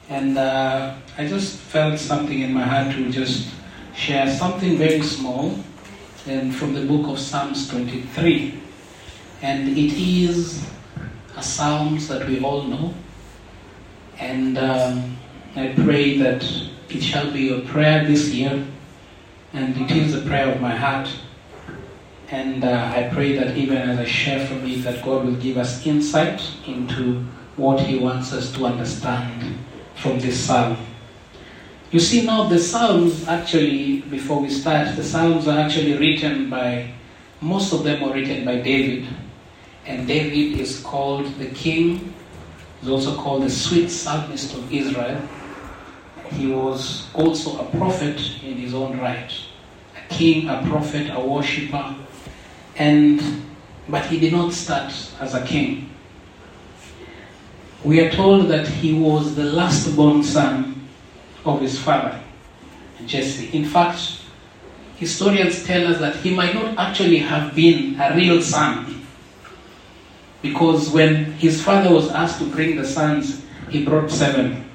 And I just felt something in my heart to just share something very small and from the book of Psalms 23. And it is a Psalms that we all know. And I pray that it shall be your prayer this year. And it is a prayer of my heart. And I pray that even as I share from it, that God will give us insight into what He wants us to understand from this psalm. You see, now the Psalms actually, before we start, the Psalms are actually written by, most of them are written by David. And David is called the king. He's also called the sweet psalmist of Israel. He was also a prophet in his own right. A king, a prophet, a worshipper. But he did not start as a king. We are told that he was the last born son of his father, Jesse. In fact, historians tell us that he might not actually have been a real son, because when his father was asked to bring the sons, he brought 7.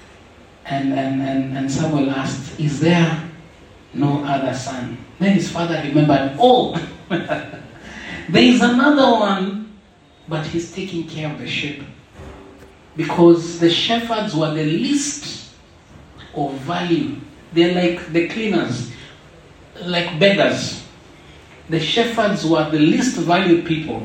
And Samuel asked, "Is there no other son?" Then his father remembered, "Oh, there is another one, but he's taking care of the sheep." Because the shepherds were the least of value. They're like the cleaners, like beggars. The shepherds were the least valued people.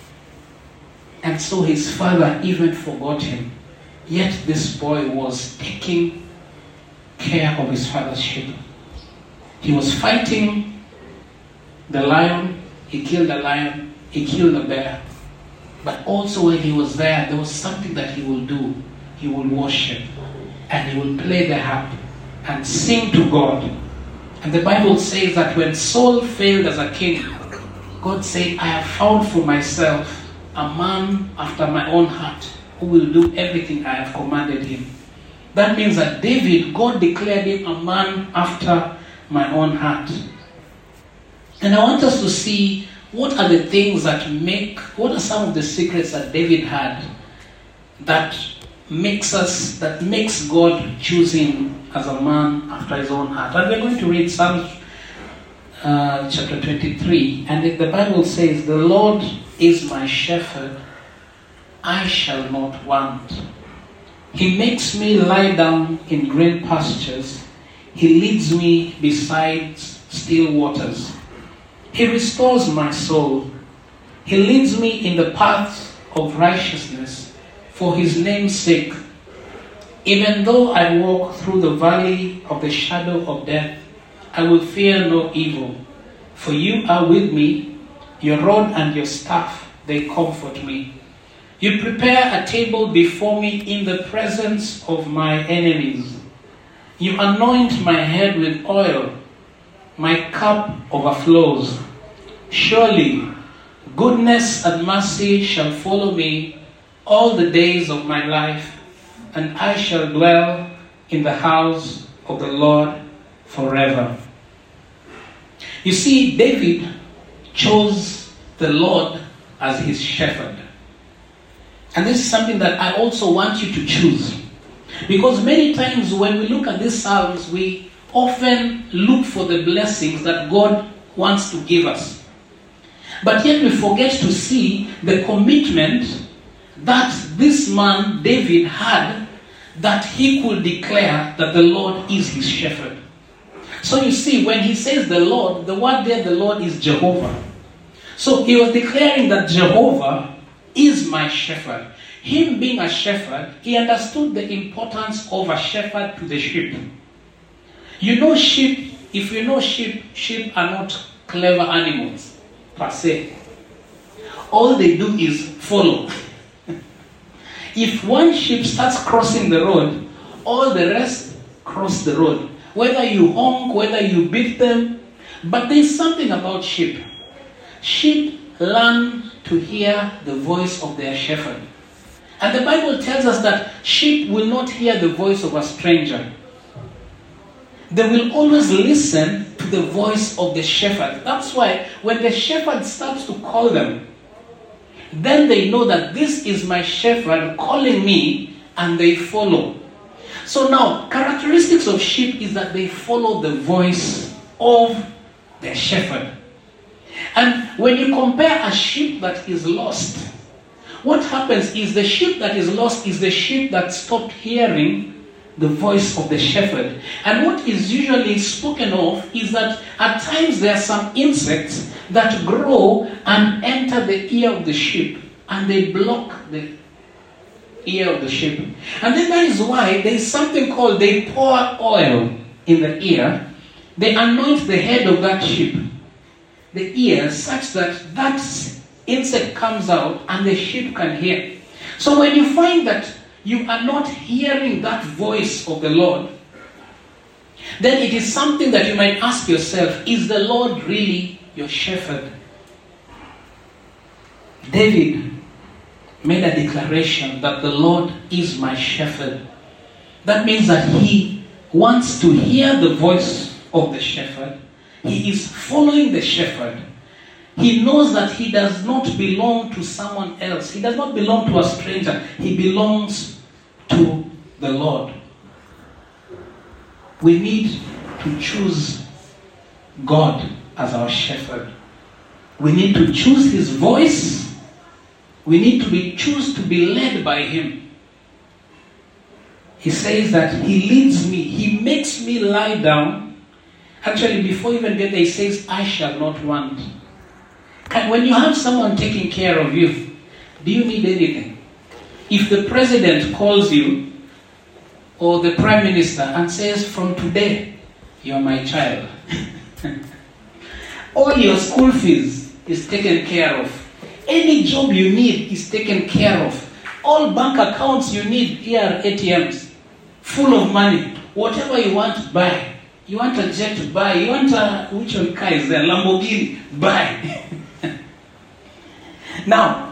And so his father even forgot him. Yet this boy was taking care of his father's sheep. He was fighting the lion. He killed the lion. He killed the bear. But also when he was there was something that he will do. He will worship. And he will play the harp and sing to God. And the Bible says that when Saul failed as a king, God said, "I have found for myself a man after my own heart who will do everything I have commanded him." That means that David, God declared him a man after my own heart. And I want us to see what are the things what are some of the secrets that David had that makes God choose him as a man after his own heart. And we're going to read Psalm chapter 23. And the Bible says, "The Lord is my shepherd, I shall not want. He makes me lie down in green pastures. He leads me beside still waters. He restores my soul. He leads me in the paths of righteousness for His name's sake. Even though I walk through the valley of the shadow of death, I will fear no evil. For you are with me, your rod and your staff, they comfort me. You prepare a table before me in the presence of my enemies. You anoint my head with oil. My cup overflows. Surely goodness and mercy shall follow me all the days of my life, and I shall dwell in the house of the Lord forever." You see, David chose the Lord as his shepherd. And this is something that I also want you to choose. Because many times when we look at these Psalms, we often look for the blessings that God wants to give us. But yet we forget to see the commitment that this man, David, had, that he could declare that the Lord is his shepherd. So you see, when he says the Lord, the word there, the Lord, is Jehovah. So he was declaring that Jehovah is my shepherd. Him being a shepherd, he understood the importance of a shepherd to the sheep. You know sheep, if you know sheep are not clever animals, per se. All they do is follow. If one sheep starts crossing the road, all the rest cross the road. Whether you honk, whether you beat them. But there's something about sheep. Sheep learn to hear the voice of their shepherd. And the Bible tells us that sheep will not hear the voice of a stranger. They will always listen to the voice of the shepherd. That's why when the shepherd starts to call them, then they know that this is my shepherd calling me, and they follow. So now, characteristics of sheep is that they follow the voice of their shepherd. And when you compare a sheep that is lost, what happens is the sheep that is lost is the sheep that stopped hearing the voice of the shepherd. And what is usually spoken of is that at times there are some insects that grow and enter the ear of the sheep, and they block the ear of the sheep. And then that is why there is something called, they pour oil in the ear, they anoint the head of that sheep, the ear, such that that insect comes out and the sheep can hear. So when you find that you are not hearing that voice of the Lord, then it is something that you might ask yourself, is the Lord really your shepherd? David made a declaration that the Lord is my shepherd. That means that he wants to hear the voice of the shepherd. He is following the shepherd. He knows that he does not belong to someone else. He does not belong to a stranger. He belongs to the Lord. We need to choose God as our shepherd. We need to choose his voice. We need to choose to be led by him. He says that he leads me. He makes me lie down. Actually, before you even get there, he says, I shall not want. When you have someone taking care of you, do you need anything? If the president calls you, or the prime minister, and says, from today, you're my child. All your school fees is taken care of. Any job you need is taken care of. All bank accounts you need, here are ATMs, full of money. Whatever you want, buy. You want a jet, buy. You want a, which one car is there? Lamborghini, buy. Now,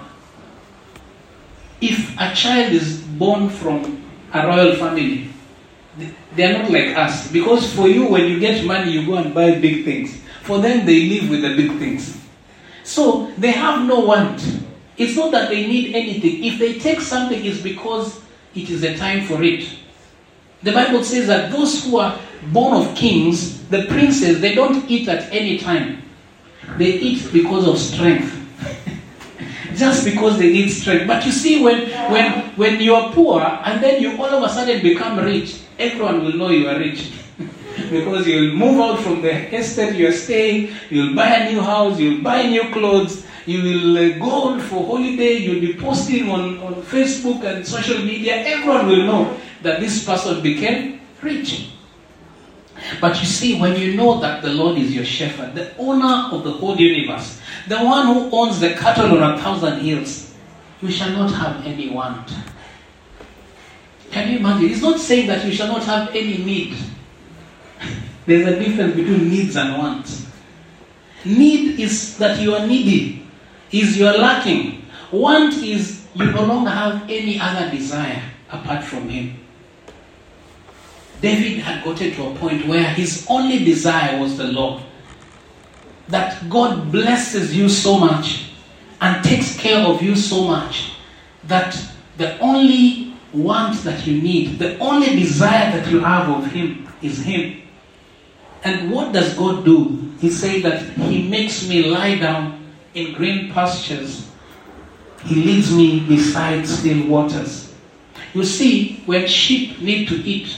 if a child is born from a royal family, they are not like us. Because for you, when you get money, you go and buy big things. For them, they live with the big things. So, they have no want. It's not that they need anything. If they take something, it's because it is a time for it. The Bible says that those who are born of kings, the princes, they don't eat at any time. They eat because of strength. Just because they need strength. But you see, when you are poor and then you all of a sudden become rich, everyone will know you are rich. Because you'll move out from the estate you're staying, you'll buy a new house, you'll buy new clothes, you will go for holiday, you'll be posting on Facebook and social media. Everyone will know that this person became rich. But you see, when you know that the Lord is your shepherd, the owner of the whole universe, the one who owns the cattle on 1,000 hills, you shall not have any want. Can you imagine? It's not saying that you shall not have any need. There's a difference between needs and wants. Need is that you are needy, is you are lacking. Want is you no longer have any other desire apart from him. David had gotten to a point where his only desire was the Lord. That God blesses you so much and takes care of you so much that the only want that you need, the only desire that you have of him is him. And what does God do? He says that he makes me lie down in green pastures. He leads me beside still waters. You see, when sheep need to eat,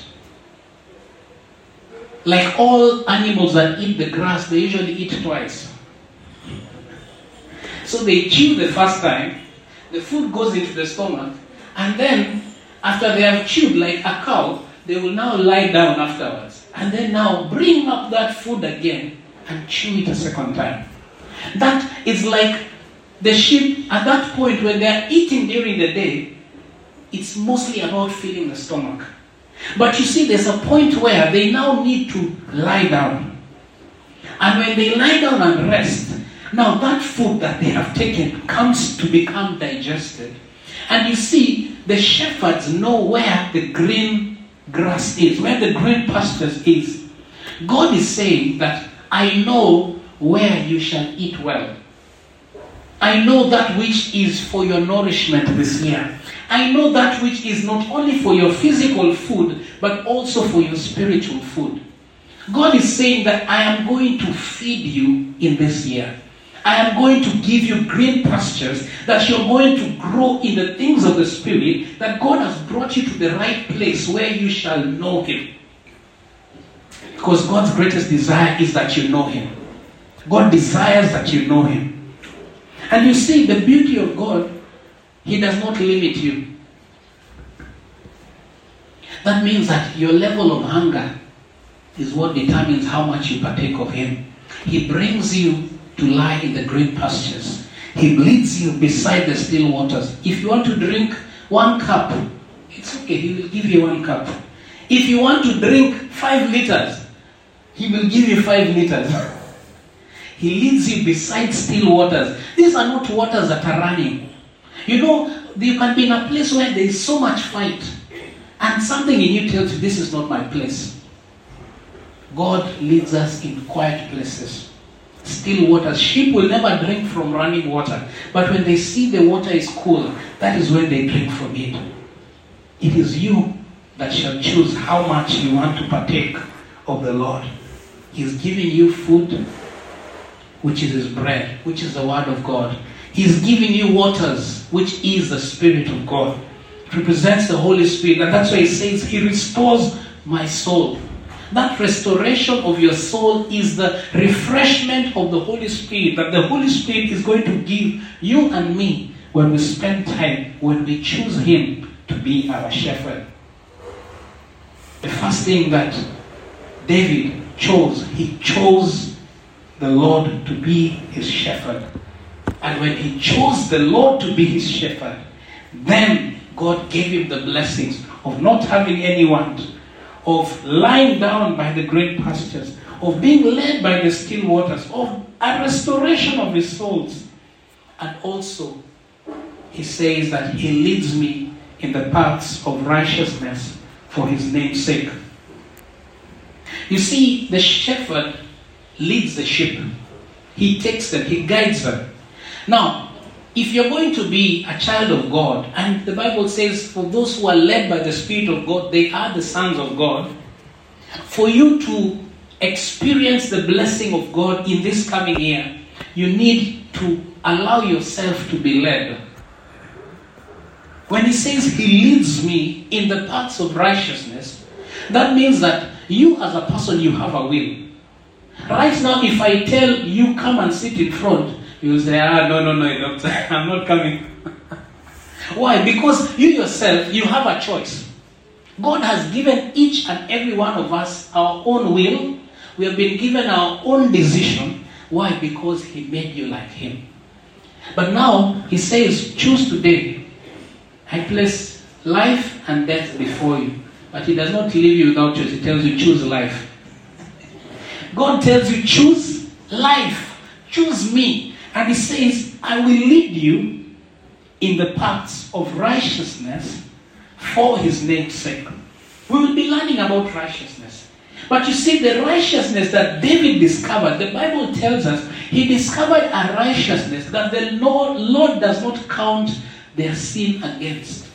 like all animals that eat the grass, they usually eat twice. So they chew the first time, the food goes into the stomach, and then after they have chewed like a cow, they will now lie down afterwards. And then now bring up that food again and chew it a second time. That is like the sheep at that point when they are eating during the day, it's mostly about filling the stomach. But you see, there's a point where they now need to lie down. And when they lie down and rest, now that food that they have taken comes to become digested. And you see, the shepherds know where the green grass is, where the green pastures is. God is saying that I know where you shall eat well. I know that which is for your nourishment this year. I know that which is not only for your physical food, but also for your spiritual food. God is saying that I am going to feed you in this year. I am going to give you green pastures, that you're going to grow in the things of the Spirit, that God has brought you to the right place where you shall know Him. Because God's greatest desire is that you know Him. God desires that you know Him. And you see, the beauty of God, He does not limit you. That means that your level of hunger is what determines how much you partake of Him. He brings you to lie in the green pastures. He leads you beside the still waters. If you want to drink 1 cup, it's okay, He will give you 1 cup. If you want to drink 5 liters, He will give you 5 liters. He leads you beside still waters. These are not waters that are running. You know, you can be in a place where there is so much fight, and something in you tells you, this is not my place. God leads us in quiet places. Still waters. Sheep will never drink from running water. But when they see the water is cool, that is when they drink from it. It is you that shall choose how much you want to partake of the Lord. He's giving you food, which is His bread, which is the Word of God. He's giving you waters, which is the Spirit of God. It represents the Holy Spirit. And that's why He says, He restores my soul. That restoration of your soul is the refreshment of the Holy Spirit that the Holy Spirit is going to give you and me when we spend time, when we choose Him to be our shepherd. The first thing that David chose, he chose the Lord to be his shepherd. And when he chose the Lord to be his shepherd, then God gave him the blessings of not having any want, of lying down by the great pastures, of being led by the still waters, of a restoration of his souls. And also, he says that he leads me in the paths of righteousness for his name's sake. You see, the shepherd leads the sheep. He takes them, he guides them. Now, if you're going to be a child of God, and the Bible says, for those who are led by the Spirit of God, they are the sons of God. For you to experience the blessing of God in this coming year, you need to allow yourself to be led. When he says he leads me in the paths of righteousness, that means that you as a person, you have a will. Right now, if I tell you come and sit in front, you will say, no, doctor, I'm not coming. Why? Because you yourself, you have a choice. God has given each and every one of us our own will. We have been given our own decision. Why? Because he made you like him. But now, he says, choose today. I place life and death before you. But he does not leave you without choice. He tells you, choose life. God tells you, choose life. Choose me. And he says, I will lead you in the paths of righteousness for his name's sake. We will be learning about righteousness. But you see, the righteousness that David discovered, the Bible tells us, he discovered a righteousness that the Lord does not count their sin against.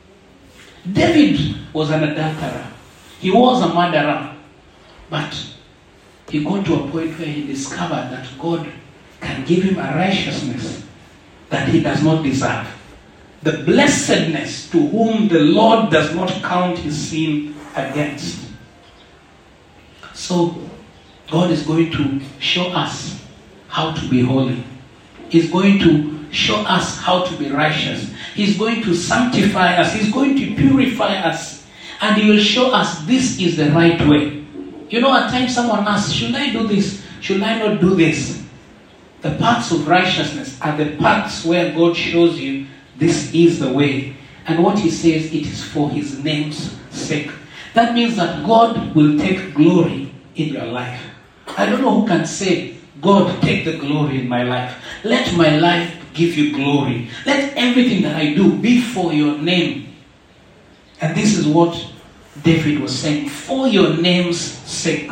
David was an adulterer. He was a murderer. But he got to a point where he discovered that God can give him a righteousness that he does not deserve. The blessedness to whom the Lord does not count his sin against. So, God is going to show us how to be holy. He's going to show us how to be righteous. He's going to sanctify us. He's going to purify us. And he will show us this is the right way. You know, at times someone asks, should I do this? Should I not do this? The paths of righteousness are the paths where God shows you this is the way. And what he says, it is for his name's sake. That means that God will take glory in your life. I don't know who can say, God, take the glory in my life. Let my life give you glory. Let everything that I do be for your name. And this is what David was saying, for your name's sake.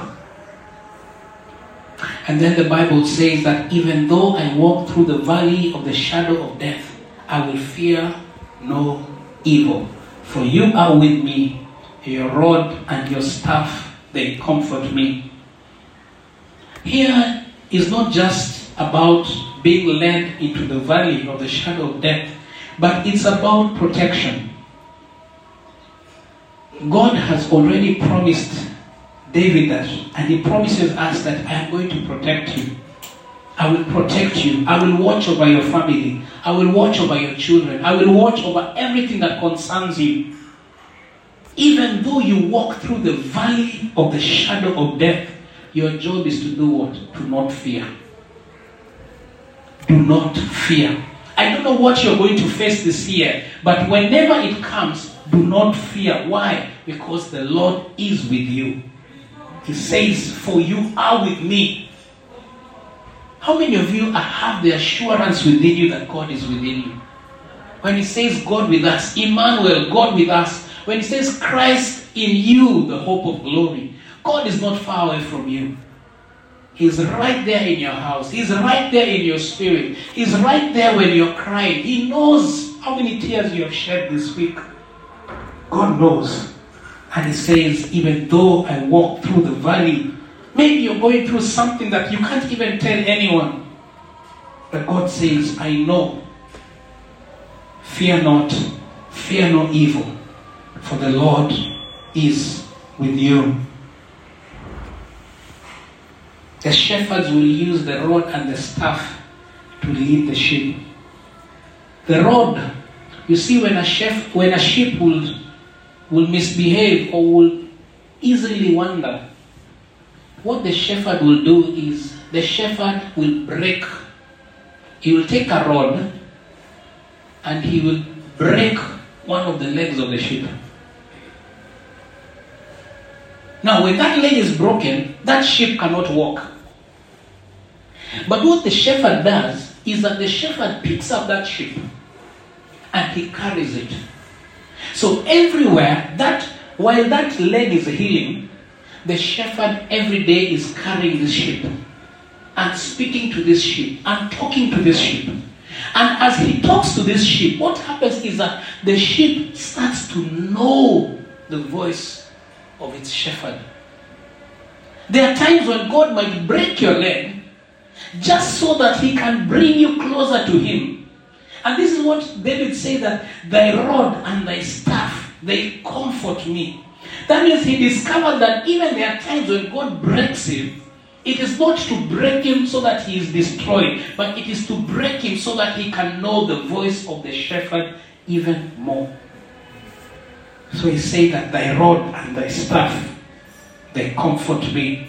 And then the Bible says that even though I walk through the valley of the shadow of death, I will fear no evil. For you are with me, your rod and your staff, they comfort me. Here is not just about being led into the valley of the shadow of death, but it's about protection. God has already promised David that, and he promises us that I am going to protect you. I will protect you. I will watch over your family. I will watch over your children. I will watch over everything that concerns you. Even though you walk through the valley of the shadow of death, your job is to do what? To not fear. Do not fear. I don't know what you're going to face this year, but whenever it comes, do not fear. Why? Because the Lord is with you. He says, for you are with me. How many of you have the assurance within you that God is within you? When he says God with us, Emmanuel, God with us. When he says Christ in you, the hope of glory, God is not far away from you. He's right there in your house. He's right there in your spirit. He's right there when you're crying. He knows how many tears you have shed this week. God knows. And he says, even though I walk through the valley, maybe you're going through something that you can't even tell anyone. But God says, I know. Fear not. Fear no evil. For the Lord is with you. The shepherds will use the rod and the staff to lead the sheep. The rod, you see, when a sheep will misbehave or will easily wander, what the shepherd will do is the shepherd will break. He will take a rod and he will break one of the legs of the sheep. Now, when that leg is broken, that sheep cannot walk. But what the shepherd does is that the shepherd picks up that sheep and he carries it. So everywhere, while that leg is healing, the shepherd every day is carrying this sheep and speaking to this sheep and talking to this sheep. And as he talks to this sheep, what happens is that the sheep starts to know the voice of its shepherd. There are times when God might break your leg just so that he can bring you closer to him. And this is what David said, that thy rod and thy staff, they comfort me. That means he discovered that even there are times when God breaks him, it is not to break him so that he is destroyed, but it is to break him so that he can know the voice of the shepherd even more. So he said that thy rod and thy staff, they comfort me.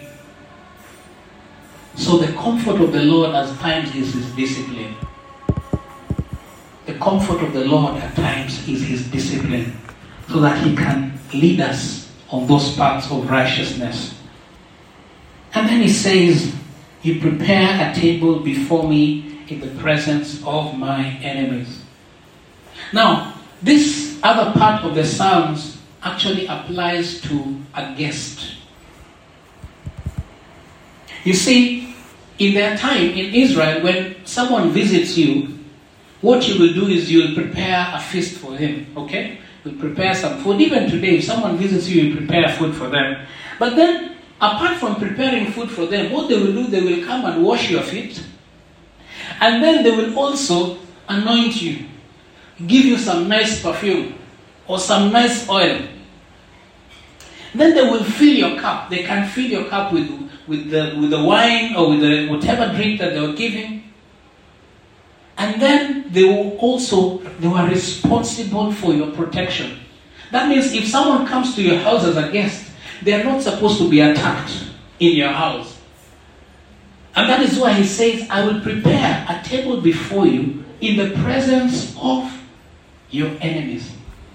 So the comfort of the Lord at times is his discipline. The comfort of the Lord at times is his discipline, so that he can lead us on those paths of righteousness. And then he says, you prepare a table before me in the presence of my enemies. Now, this other part of the Psalms actually applies to a guest. You see, in their time in Israel, when someone visits you, what you will do is you will prepare a feast for him, okay? You'll prepare some food. Even today, if someone visits you, you prepare food for them. But then, apart from preparing food for them, what they will do, they will come and wash your feet. And then they will also anoint you, give you some nice perfume or some nice oil. Then they will fill your cup. They can fill your cup with the wine or with the whatever drink that they were giving. And then they were responsible for your protection. That means if someone comes to your house as a guest, they are not supposed to be attacked in your house. And that is why he says, I will prepare a table before you in the presence of your enemies.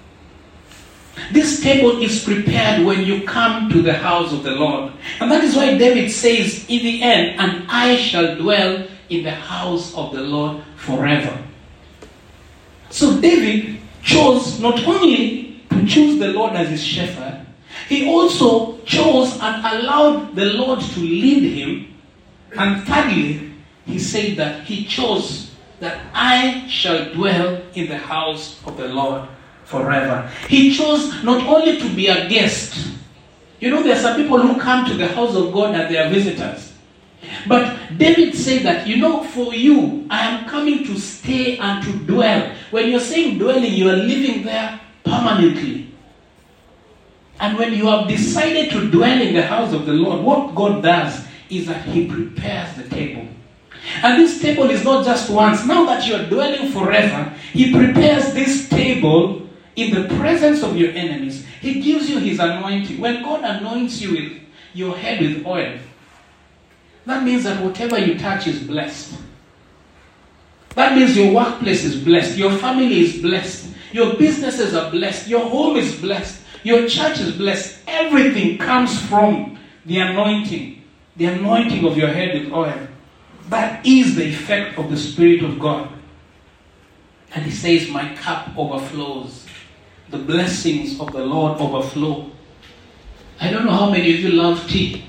This table is prepared when you come to the house of the Lord. And that is why David says in the end, and I shall dwell in the house of the Lord forever. So David chose not only to choose the Lord as his shepherd, he also chose and allowed the Lord to lead him. And thirdly, he said that he chose that I shall dwell in the house of the Lord forever. He chose not only to be a guest. You know, there are some people who come to the house of God and they are visitors. But David said that, you know, for you, I am coming to stay and to dwell. When you're saying dwelling, you are living there permanently. And when you have decided to dwell in the house of the Lord, what God does is that He prepares the table. And this table is not just once. Now that you are dwelling forever, He prepares this table in the presence of your enemies. He gives you His anointing. When God anoints you with your head with oil, that means that whatever you touch is blessed. That means your workplace is blessed. Your family is blessed. Your businesses are blessed. Your home is blessed. Your church is blessed. Everything comes from the anointing. The anointing of your head with oil. That is the effect of the Spirit of God. And He says, my cup overflows. The blessings of the Lord overflow. I don't know how many of you love tea.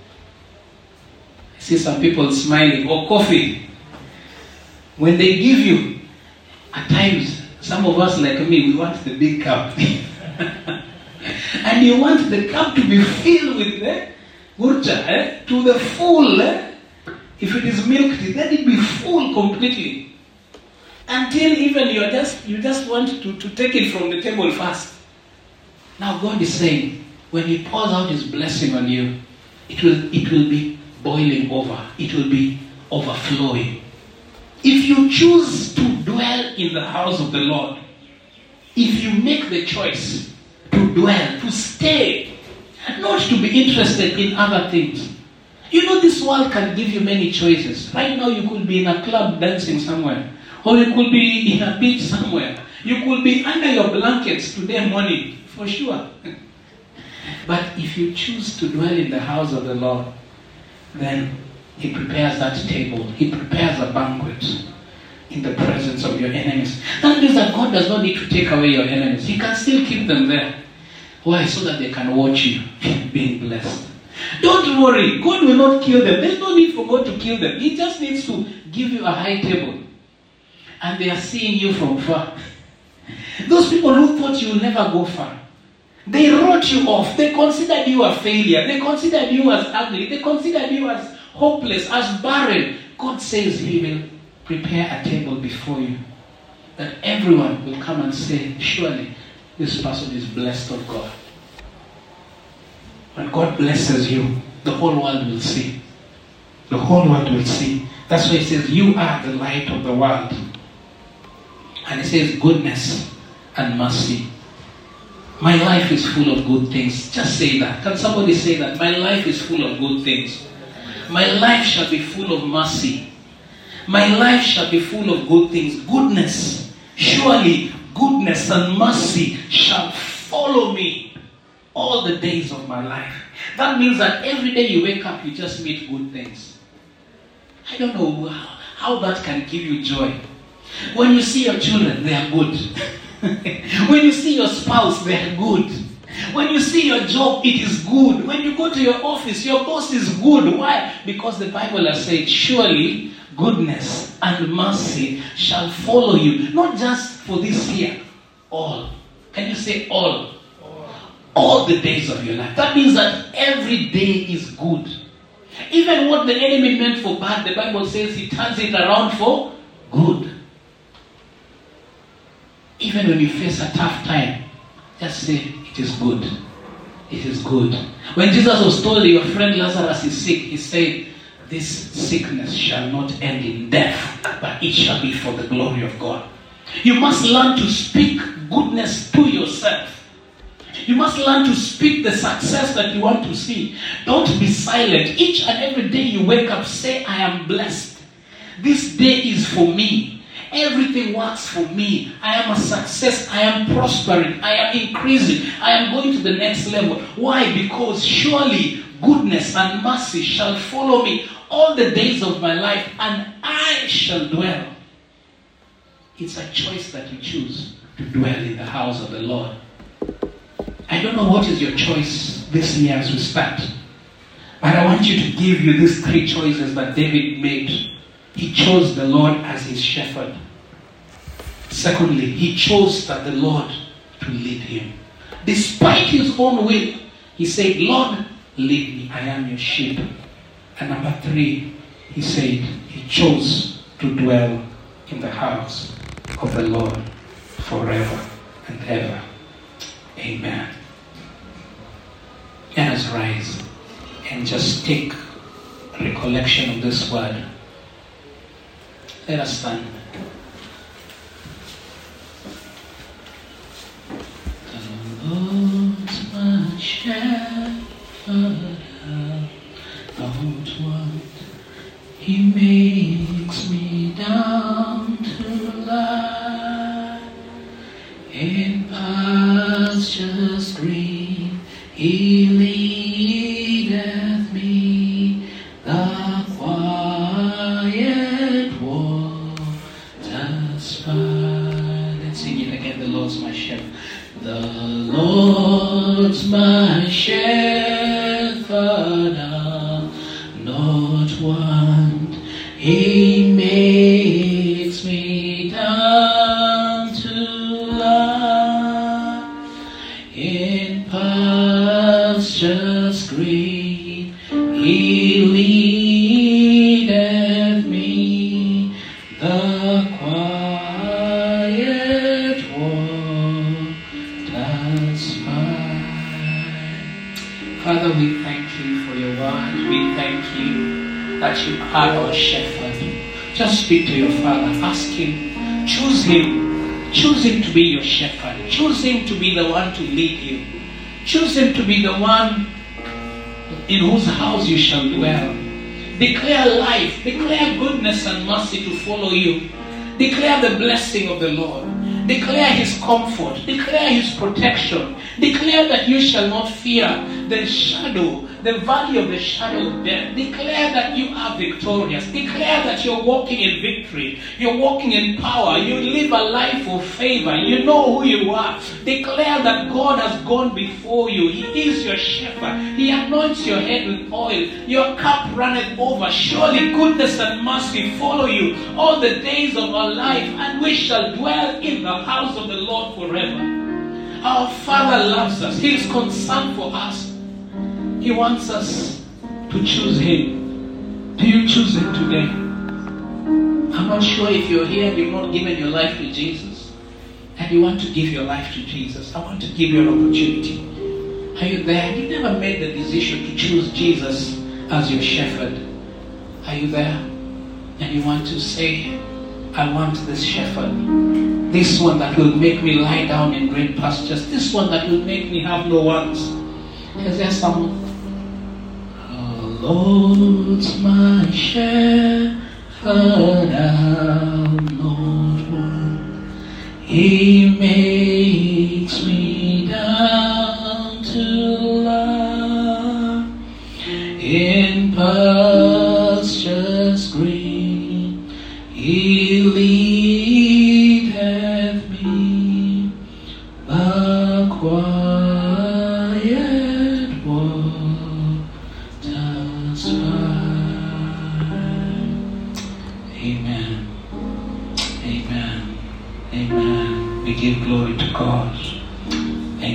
I see some people smiling. Or coffee. When they give you, at times, some of us like me, we want the big cup. And you want the cup to be filled with gurcha, to the full. If it is milk tea, let it be full completely. Until even you just want to take it from the table first. Now God is saying, when He pours out His blessing on you, it will be boiling over. It will be overflowing. If you choose to dwell in the house of the Lord, if you make the choice to dwell, to stay, not to be interested in other things. You know, this world can give you many choices. Right now you could be in a club dancing somewhere. Or you could be in a beach somewhere. You could be under your blankets today morning, for sure. But if you choose to dwell in the house of the Lord, then He prepares that table. He prepares a banquet in the presence of your enemies. That means that God does not need to take away your enemies. He can still keep them there. Why? So that they can watch you being blessed. Don't worry. God will not kill them. There's no need for God to kill them. He just needs to give you a high table. And they are seeing you from far. Those people who thought you will never go far, they wrote you off. They considered you a failure. They considered you as ugly. They considered you as hopeless, as barren. God says He will prepare a table before you, that everyone will come and say, surely this person is blessed of God. When God blesses you, the whole world will see. The whole world will see. That's why He says, you are the light of the world. And He says, goodness and mercy. My life is full of good things. Just say that. Can somebody say that? My life is full of good things. My life shall be full of mercy. My life shall be full of good things. Goodness. Surely goodness and mercy shall follow me all the days of my life. That means that every day you wake up, you just meet good things. I don't know how that can give you joy. When you see your children, they are good. When you see your spouse, they are good. When you see your job, it is good. When you go to your office, your boss is good. Why? Because the Bible has said, surely goodness and mercy shall follow you. Not just for this year. All. Can you say all? All the days of your life. That means that every day is good. Even what the enemy meant for bad, the Bible says He turns it around for good. Even when you face a tough time, just say, it is good. It is good. When Jesus was told your friend Lazarus is sick, He said, this sickness shall not end in death, but it shall be for the glory of God. You must learn to speak goodness to yourself. You must learn to speak the success that you want to see. Don't be silent. Each and every day you wake up, say, I am blessed. This day is for me. Everything works for me. I am a success. I am prospering. I am increasing. I am going to the next level. Why? Because surely goodness and mercy shall follow me all the days of my life, and I shall dwell. It's a choice that you choose to dwell in the house of the Lord. I don't know what is your choice this year as we start, but I want you to give you these 3 choices that David made. He chose the Lord as his shepherd. Secondly, he chose that the Lord to lead him. Despite his own will, he said, Lord, lead me. I am your sheep. And number 3, he said he chose to dwell in the house of the Lord forever and ever. Amen. Let us rise and just take recollection of this word. Let us stand. The Lord's my shepherd, I don't want. He makes me down to lie in pastures green. He leadeth me the quiet waters by. Let's sing it again. The Lord's my shepherd. The Lord's my shepherd, I'll not want. He makes me down to lie in pastures green. He leadeth me the quiet waters by. Father, we thank you for your word. We thank you that you are our shepherd. Just speak to your Father. Ask him. Choose him. Choose him to be your shepherd. Choose him to be the one to lead you. Choose him to be the one in whose house you shall dwell. Declare life. Declare goodness and mercy to follow you. Declare the blessing of the Lord. Declare his comfort. Declare his protection. Declare that you shall not fear the shadow, the valley of the shadow of death. Declare that you are victorious. Declare that you're walking in victory. You're walking in power. You live a life of favor. You know who you are. Declare that God has gone before you. He is your shepherd. He anoints your head with oil. Your cup runneth over. Surely goodness and mercy follow you all the days of our life, and we shall dwell in the house of the Lord forever. Our Father loves us. He is concerned for us. He wants us to choose him. Do you choose him today? I'm not sure if you're here and you've not given your life to Jesus, and you want to give your life to Jesus. I want to give you an opportunity. Are you there? You never made the decision to choose Jesus as your shepherd. Are you there? And you want to say, I want this shepherd. This one that will make me lie down in green pastures. This one that will make me have no wants. Is there someone? The Lord's my shepherd, I'll not want. He makes me down to lie in pastures green. He leadeth me the quiet waters by. Amen. Amen. Amen. We give glory to God.